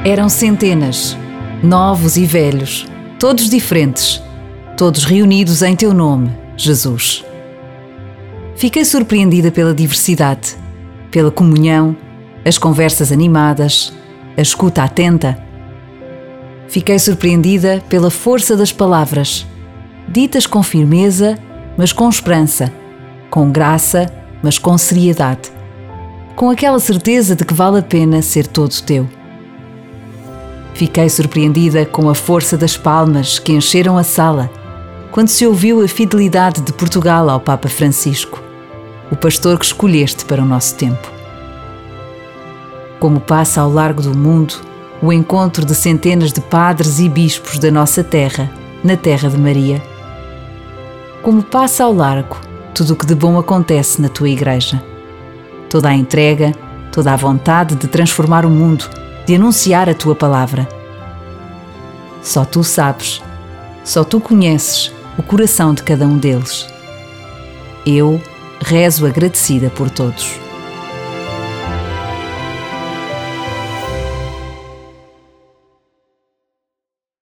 Eram centenas, novos e velhos, todos diferentes, todos reunidos em teu nome, Jesus. Fiquei surpreendida pela diversidade, pela comunhão, as conversas animadas, a escuta atenta. Fiquei surpreendida pela força das palavras, ditas com firmeza, mas com esperança, com graça, mas com seriedade, com aquela certeza de que vale a pena ser todo teu. Fiquei surpreendida com a força das palmas que encheram a sala, quando se ouviu a fidelidade de Portugal ao Papa Francisco, o pastor que escolheste para o nosso tempo. Como passa ao largo do mundo o encontro de centenas de padres e bispos da nossa terra, na terra de Maria. Como passa ao largo tudo o que de bom acontece na tua igreja. Toda a entrega, toda a vontade de transformar o mundo, de anunciar a tua palavra. Só tu sabes, só tu conheces o coração de cada um deles. Eu rezo agradecida por todos.